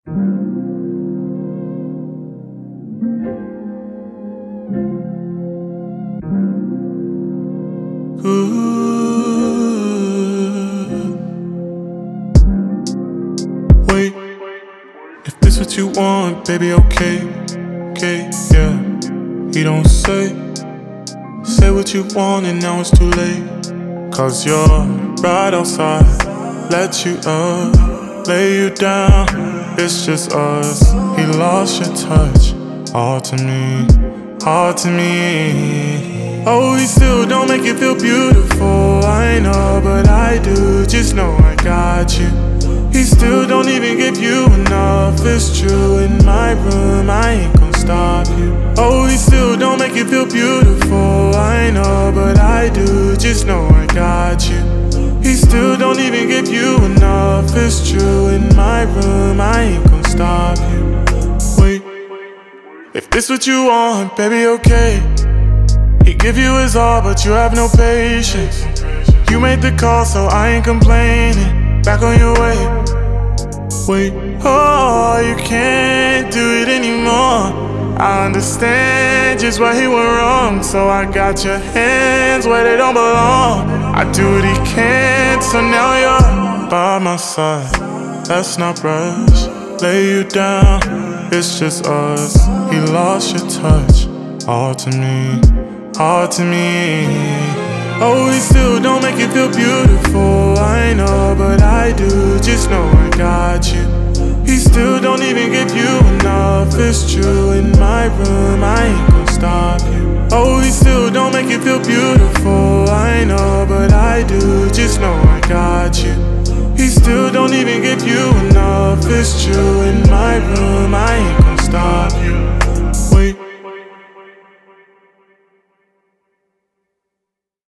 Wait, if this what you want, baby, okay, yeah. He don't say what you want and now it's too late. Cause you're right outside, let you up, lay you down, it's just us. He lost your touch, hard to me. Oh, he still don't make you feel beautiful, I know, but I do, just know I got you. He still don't even give you enough, it's true. In my room, I ain't gon' stop you. Oh, he still don't make you feel beautiful, I know, but I do, just know I got you. He still don't even give you enough, it's true. In my room, I ain't gon' stop you. Wait, if this what you want, baby, okay. He give you his all, but you have no patience. You made the call, so I ain't complaining. Back on your way. Wait, oh, you can't do it anymore. I understand just why he went wrong, so I got your hands where they don't belong. I do what he can, so now you're by my side. Let's not rush, lay you down, it's just us. He lost your touch, hard to me. Oh, he still don't make you feel beautiful, I know, but I do, just know I got you. He still don't even give you enough, it's true. In my room, I ain't gon' stop you. Oh, he still don't make you feel beautiful, I know, but I do, just know I got you. He still don't even give you enough, it's true. In my room